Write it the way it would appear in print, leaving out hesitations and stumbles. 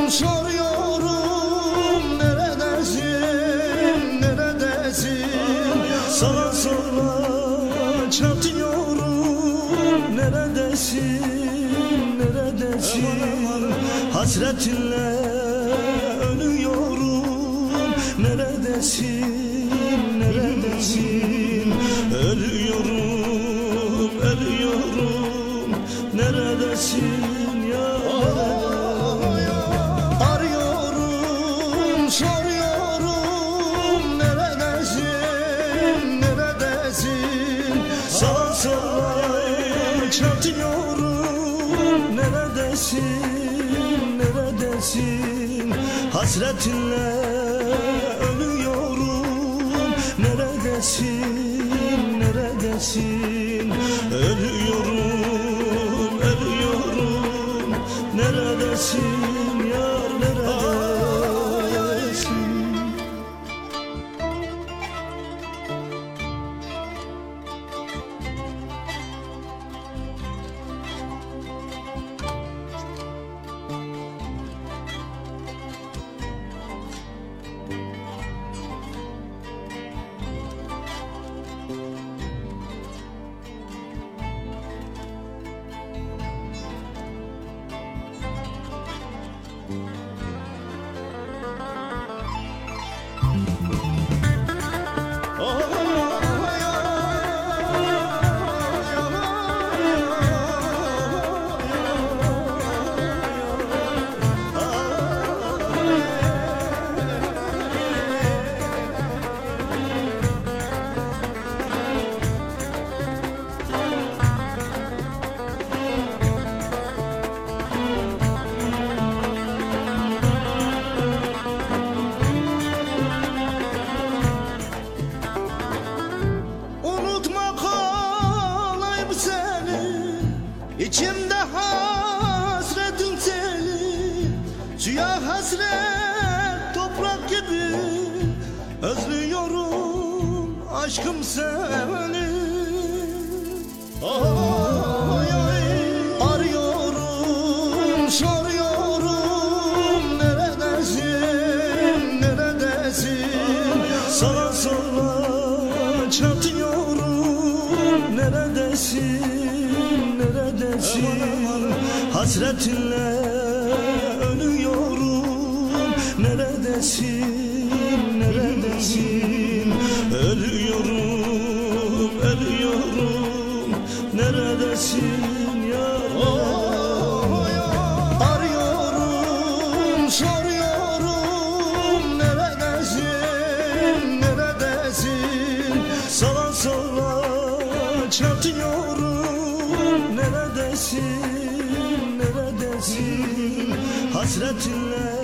soruyorum neredesin, neredesin? Sağa sola çatıyorum neredesin, neredesin? Hasretinle ölüyorum neredesin, neredesin? Ölüyorum, ölüyorum neredesin ya? Arıyorum, soruyorum neredesin, neredesin? Sağa sola çatıyorum neredesin, neredesin? Hasretinle ölüyorum neredesin, neredesin? Ölüyorum, ölüyorum neredesin yar, neredesin? İçimde hasretin seni, suya hasret toprak gibi özlüyorum aşkım seni. Ay, ay. Arıyorum, soruyorum neredesin, neredesin? Sağa sola çatıyorum neredesin, neredesin? Hasretinle ölüyorum neredesin, neredesin? Ölüyorum, ölüyorum neredesin yar? Arıyorum, soruyorum neredesin, neredesin? Sağa sola çatıyorum neredesin, neredesin? Hasretinle